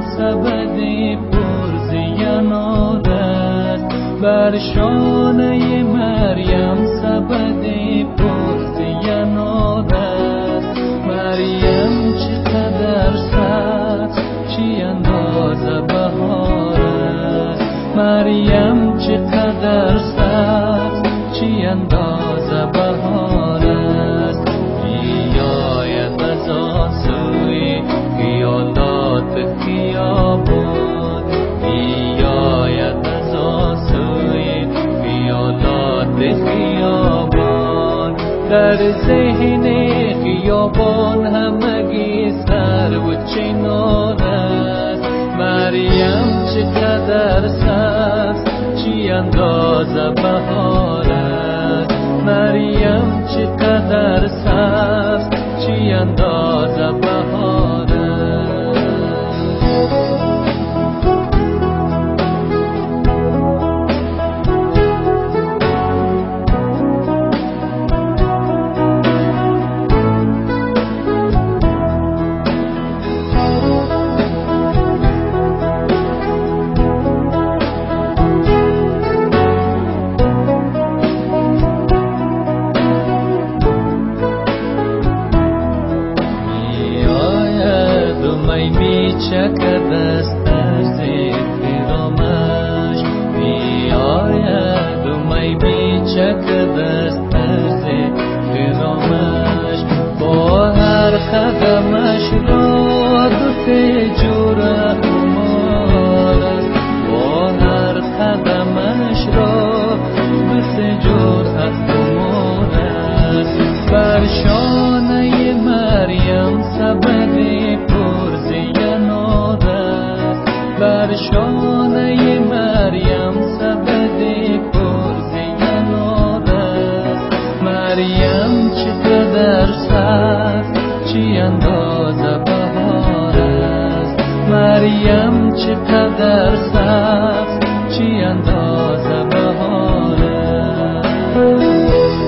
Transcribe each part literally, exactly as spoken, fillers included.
سبد پرزینات است. بر شانه مریم سبد پرزینات است. مریم چقدر سبز چی اندازه بهار است. مریم چقدر سبز چی اندازه بهار است. بیاید از آن سوی خیالات خیابان، بیاید از آن سوی خیالات خیابان. در ذهن خیابان همگی سر و چنار است. مریم چقدر سبز چی اندازه بهار است. مریم چقدر سبز چی اندازه بهار است. چکد از طرز احترامش، می آید و می می چکد از طرز احترامش. با هر قدمش را دو سه جور خمار است. با هر قدمش را دو سه جور خمار است. بر شانه مریم سبد بر شانه مریم سبد پرزینات است. مریم چقدر سبز چی اندازه بهار است. مریم چقدر سبز چی اندازه بهار است.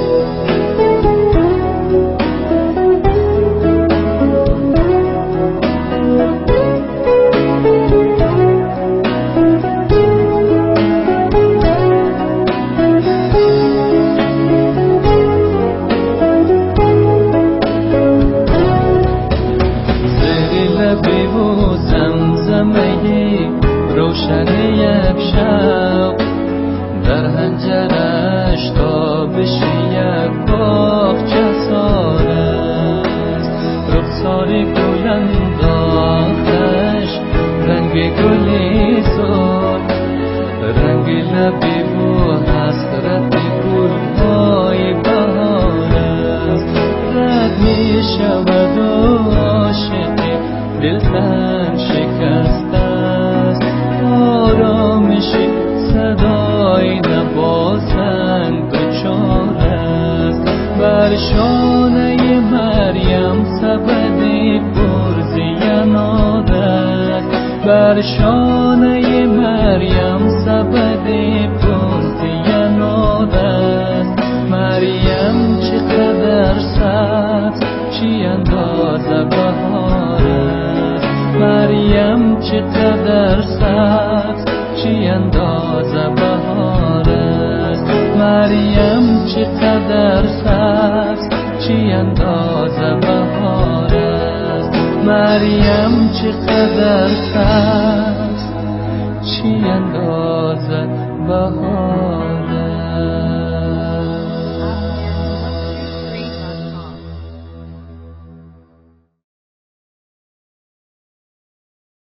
روشن یک شب در هنجرش تابش یک باغچه سار است. رخسار گل انداختش رنگ گلی سر، رنگ لبی و حسرت گلهای بهار است. رد می شود و عاشقی دلتن شکست است. آرامشی صدای نبازنگ دچار است. بر شانه مریم سبد پرزینات است. بر شانه مریم سبد پرزینات است. مریم چقدر سبز چی اندازه بهار است. مریم چقدر سبز چی اندازه بهار است. مریم چقدر سبز چی اندازه بهار است. مریم چقدر سبز چی اندازه